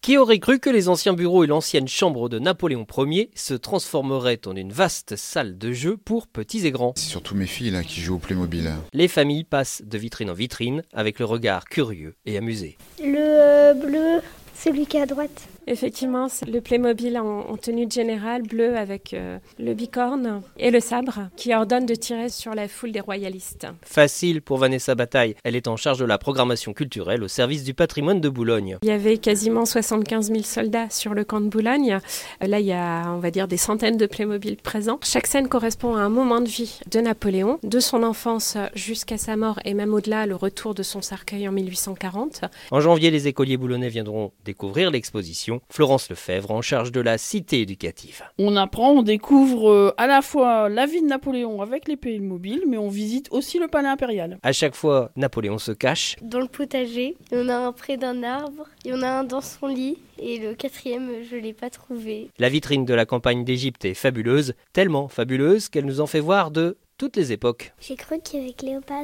Qui aurait cru que les anciens bureaux et l'ancienne chambre de Napoléon Ier se transformeraient en une vaste salle de jeu pour petits et grands. C'est surtout mes filles là, qui jouent au Playmobil. Les familles passent de vitrine en vitrine avec le regard curieux et amusé. Le bleu, celui qui est à droite. Effectivement, c'est le Playmobil en tenue générale, bleu avec le bicorne et le sabre qui ordonne de tirer sur la foule des royalistes. Facile pour Vanessa Bataille, elle est en charge de la programmation culturelle au service du patrimoine de Boulogne. Il y avait quasiment 75 000 soldats sur le camp de Boulogne. Là, il y a, on va dire, des centaines de Playmobil présents. Chaque scène correspond à un moment de vie de Napoléon, de son enfance jusqu'à sa mort et même au-delà, le retour de son cercueil en 1840. En janvier, les écoliers boulonnais viendront découvrir l'exposition. Florence Lefebvre en charge de la cité éducative. On apprend, on découvre à la fois la vie de Napoléon avec les Playmobil, mais on visite aussi le palais impérial. À chaque fois, Napoléon se cache. Dans le potager, il y en a un près d'un arbre, il y en a un dans son lit, et le quatrième, je ne l'ai pas trouvé. La vitrine de la campagne d'Égypte est fabuleuse, tellement fabuleuse qu'elle nous en fait voir de toutes les époques. J'ai cru qu'il y avait Cléopâtre.